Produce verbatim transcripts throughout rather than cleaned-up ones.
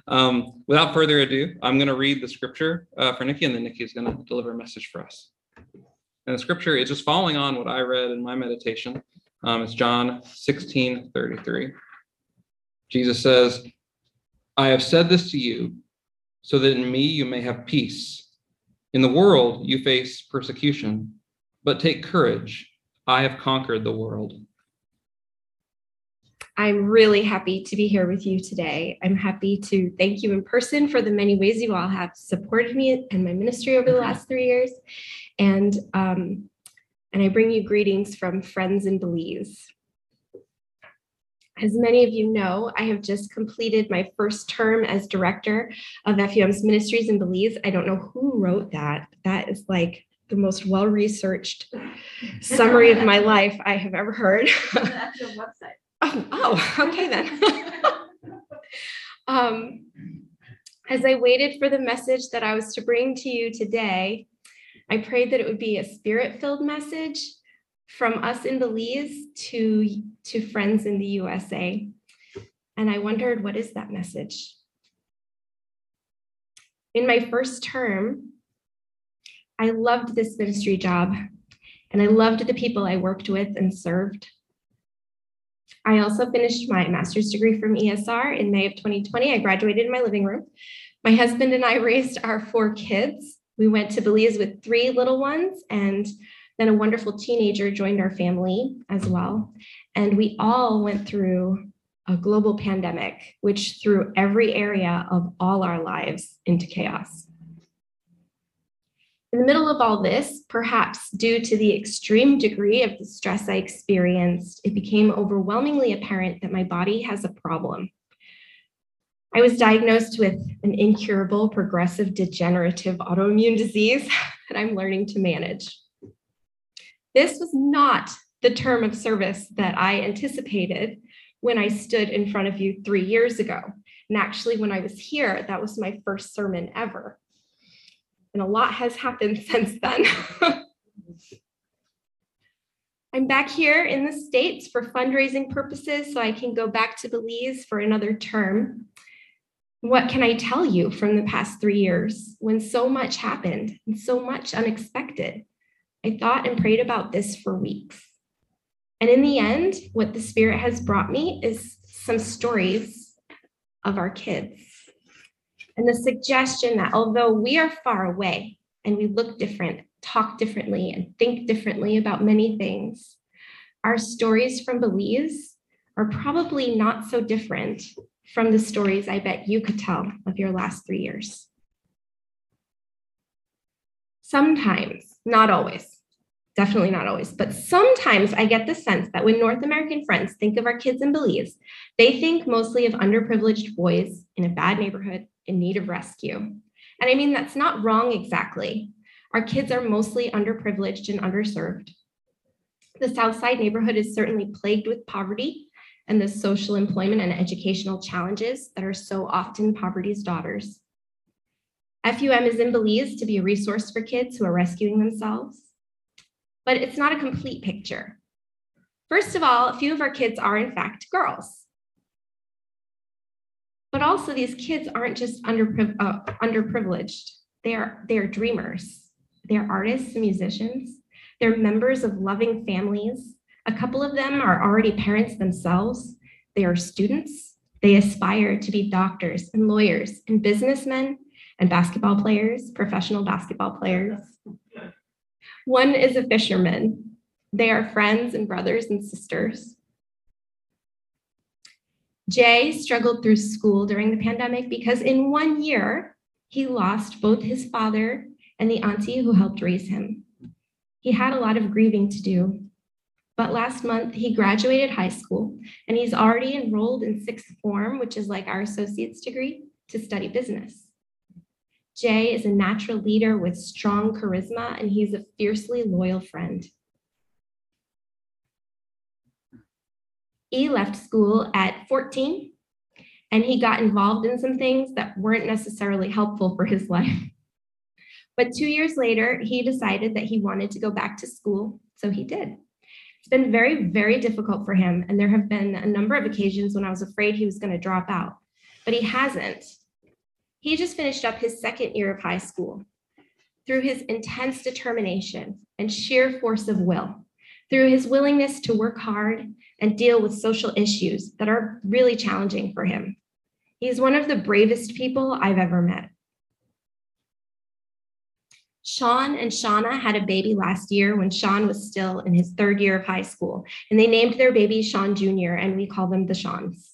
Um, without further ado, I'm going to read the scripture uh, for Nikki, and then Nikki is going to deliver a message for us. And the scripture is just following on what I read in my meditation. Um, it's John sixteen thirty-three. Jesus says, I have said this to you so that in me you may have peace. In the world you face persecution, but take courage. I have conquered the world. I'm really happy to be here with you today. I'm happy to thank you in person for the many ways you all have supported me and my ministry over the last three years. And, um, and I bring you greetings from friends in Belize. As many of you know, I have just completed my first term as director of F U M's ministries in Belize. I don't know who wrote that. That is like the most well-researched summary of my life I have ever heard. That's your website. Oh, oh, okay then. um, as I waited for the message that I was to bring to you today, I prayed that it would be a spirit-filled message from us in Belize to, to friends in the U S A. And I wondered, what is that message? In my first term, I loved this ministry job, and I loved the people I worked with and served. I also finished my master's degree from E S R in May of twenty twenty. I graduated in my living room. My husband and I raised our four kids. We went to Belize with three little ones, and then a wonderful teenager joined our family as well. And we all went through a global pandemic, which threw every area of all our lives into chaos. In the middle of all this, perhaps due to the extreme degree of the stress I experienced, it became overwhelmingly apparent that my body has a problem. I was diagnosed with an incurable, progressive, degenerative autoimmune disease that I'm learning to manage. This was not the term of service that I anticipated when I stood in front of you three years ago. And actually, when I was here, that was my first sermon ever. And a lot has happened since then. I'm back here in the States for fundraising purposes, so I can go back to Belize for another term. What can I tell you from the past three years when so much happened and so much unexpected? I thought and prayed about this for weeks. And in the end, what the Spirit has brought me is some stories of our kids. And the suggestion that although we are far away and we look different, talk differently, and think differently about many things, our stories from Belize are probably not so different from the stories I bet you could tell of your last three years. Sometimes, not always, definitely not always, but sometimes I get the sense that when North American friends think of our kids in Belize, they think mostly of underprivileged boys in a bad neighborhood in need of rescue. And I mean, that's not wrong exactly. Our kids are mostly underprivileged and underserved. The Southside neighborhood is certainly plagued with poverty and the social employment and educational challenges that are so often poverty's daughters. F U M is in Belize to be a resource for kids who are rescuing themselves, but it's not a complete picture. First of all, a few of our kids are in fact girls. But also these kids aren't just underpriv- uh, underprivileged. They are, they are dreamers. They're artists and musicians. They're members of loving families. A couple of them are already parents themselves. They are students. They aspire to be doctors and lawyers and businessmen and basketball players, professional basketball players. One is a fisherman. They are friends and brothers and sisters. Jay struggled through school during the pandemic because in one year, he lost both his father and the auntie who helped raise him. He had a lot of grieving to do, but last month he graduated high school and he's already enrolled in sixth form, which is like our associate's degree, to study business. Jay is a natural leader with strong charisma, and he's a fiercely loyal friend. E left school at fourteen, and he got involved in some things that weren't necessarily helpful for his life. But two years later, he decided that he wanted to go back to school, so he did. It's been very, very difficult for him, and there have been a number of occasions when I was afraid he was going to drop out, but he hasn't. He just finished up his second year of high school. Through his intense determination and sheer force of will, through his willingness to work hard and deal with social issues that are really challenging for him, he's one of the bravest people I've ever met. Sean and Shauna had a baby last year when Sean was still in his third year of high school, and they named their baby Sean Junior, and we call them the Seans.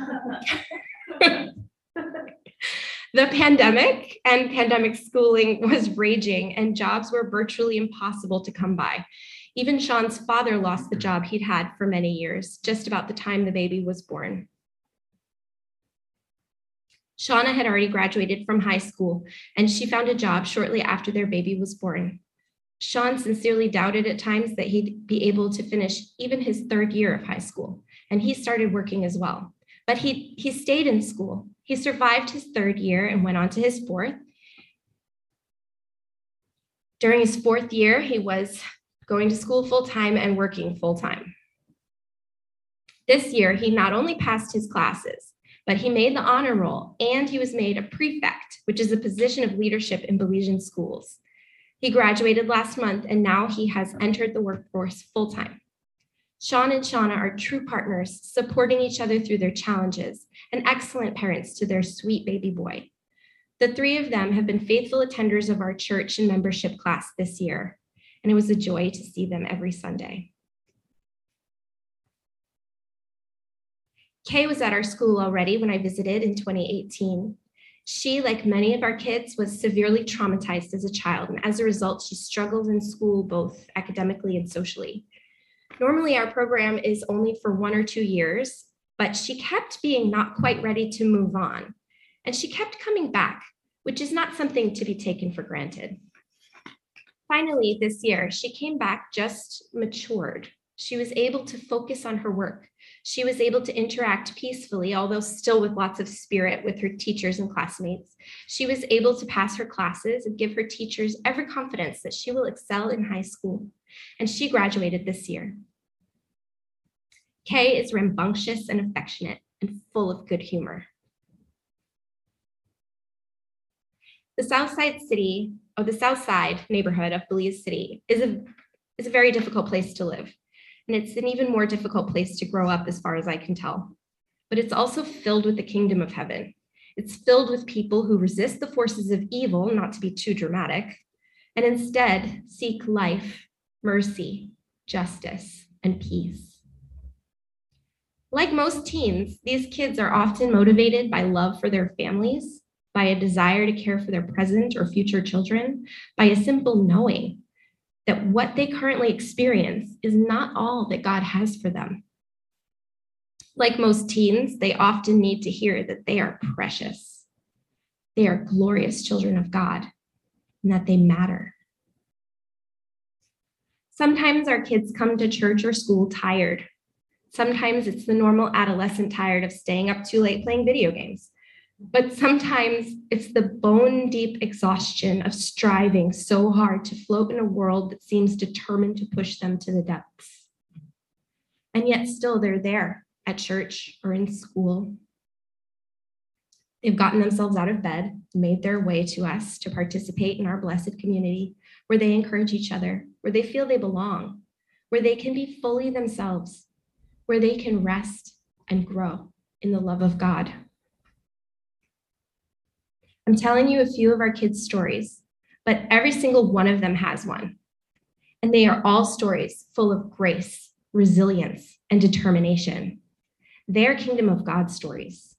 The pandemic and pandemic schooling was raging, and jobs were virtually impossible to come by. Even Sean's father lost the job he'd had for many years, just about the time the baby was born. Shauna had already graduated from high school, and she found a job shortly after their baby was born. Sean sincerely doubted at times that he'd be able to finish even his third year of high school, and he started working as well. But he, he stayed in school. He survived his third year and went on to his fourth. During his fourth year, he was going to school full-time and working full-time. This year, he not only passed his classes, but he made the honor roll, and he was made a prefect, which is a position of leadership in Belizean schools. He graduated last month, and now he has entered the workforce full-time. Sean and Shauna are true partners, supporting each other through their challenges, and excellent parents to their sweet baby boy. The three of them have been faithful attenders of our church and membership class this year, and it was a joy to see them every Sunday. Kay was at our school already when I visited in twenty eighteen. She, like many of our kids, was severely traumatized as a child, and as a result, she struggled in school both academically and socially. Normally, our program is only for one or two years, but she kept being not quite ready to move on, and she kept coming back, which is not something to be taken for granted. Finally, this year, she came back just matured. She was able to focus on her work. She was able to interact peacefully, although still with lots of spirit, with her teachers and classmates. She was able to pass her classes and give her teachers every confidence that she will excel in high school. And she graduated this year. Kay is rambunctious and affectionate and full of good humor. The Southside City, or the Southside neighborhood of Belize City is a, is a very difficult place to live. And it's an even more difficult place to grow up as far as I can tell. But it's also filled with the kingdom of heaven. It's filled with people who resist the forces of evil, not to be too dramatic, and instead seek life, mercy, justice, and peace. Like most teens, these kids are often motivated by love for their families, by a desire to care for their present or future children, by a simple knowing that what they currently experience is not all that God has for them. Like most teens, they often need to hear that they are precious, they are glorious children of God, and that they matter. Sometimes our kids come to church or school tired. Sometimes it's the normal adolescent tired of staying up too late playing video games. But sometimes it's the bone-deep exhaustion of striving so hard to float in a world that seems determined to push them to the depths. And yet still they're there at church or in school. They've gotten themselves out of bed, made their way to us to participate in our blessed community, where they encourage each other, where they feel they belong, where they can be fully themselves, where they can rest and grow in the love of God. I'm telling you a few of our kids' stories, but every single one of them has one. And they are all stories full of grace, resilience, and determination. They're kingdom of God stories.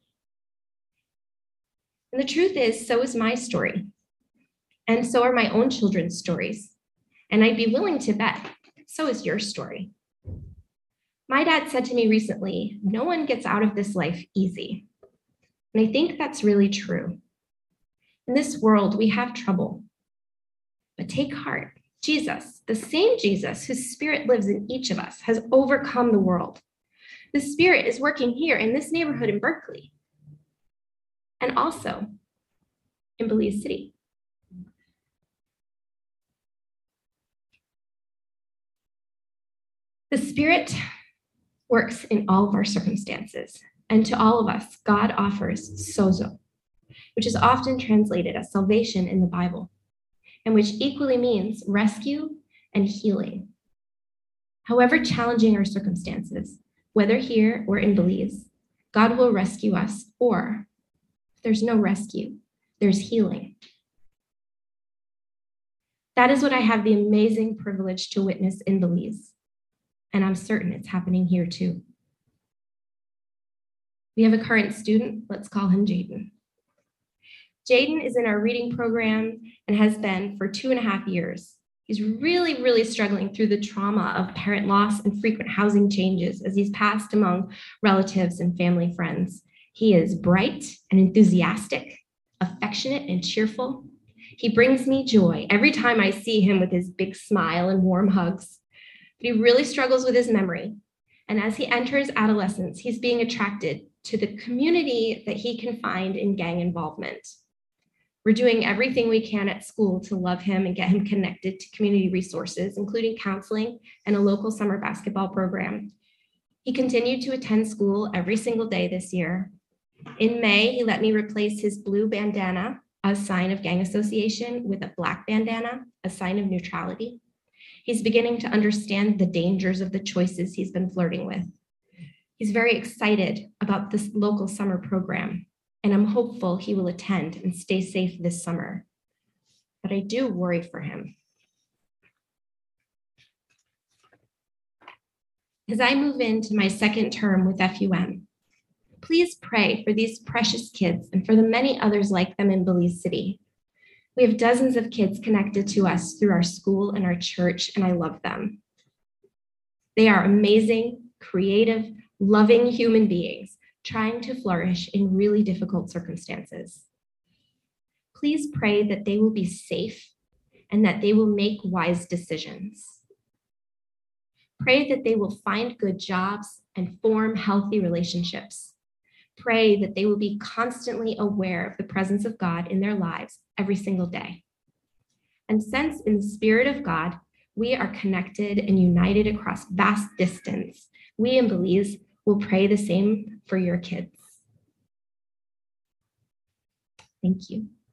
And the truth is, so is my story. And so are my own children's stories. And I'd be willing to bet, so is your story. My dad said to me recently, no one gets out of this life easy. And I think that's really true. In this world, we have trouble. But take heart. Jesus, the same Jesus whose spirit lives in each of us, has overcome the world. The spirit is working here in this neighborhood in Berkeley, and also in Belize City. The spirit works in all of our circumstances, and to all of us, God offers sozo. which is often translated as salvation in the Bible, and which equally means rescue and healing. However challenging our circumstances, whether here or in Belize, God will rescue us, or if there's no rescue, there's healing. That is what I have the amazing privilege to witness in Belize, and I'm certain it's happening here too. We have a current student, let's call him Jaden. Jaden is in our reading program and has been for two and a half years. He's really, really struggling through the trauma of parent loss and frequent housing changes as he's passed among relatives and family friends. He is bright and enthusiastic, affectionate and cheerful. He brings me joy every time I see him with his big smile and warm hugs. But he really struggles with his memory. And as he enters adolescence, he's being attracted to the community that he can find in gang involvement. We're doing everything we can at school to love him and get him connected to community resources, including counseling and a local summer basketball program. He continued to attend school every single day this year. In May, he let me replace his blue bandana, a sign of gang association, with a black bandana, a sign of neutrality. He's beginning to understand the dangers of the choices he's been flirting with. He's very excited about this local summer program, and I'm hopeful he will attend and stay safe this summer. But I do worry for him. As I move into my second term with F U M, please pray for these precious kids and for the many others like them in Belize City. We have dozens of kids connected to us through our school and our church, and I love them. They are amazing, creative, loving human beings trying to flourish in really difficult circumstances. Please pray that they will be safe and that they will make wise decisions. Pray that they will find good jobs and form healthy relationships. Pray that they will be constantly aware of the presence of God in their lives every single day. And since in the Spirit of God, we are connected and united across vast distance, we in Belize will pray the same for your kids. Thank you.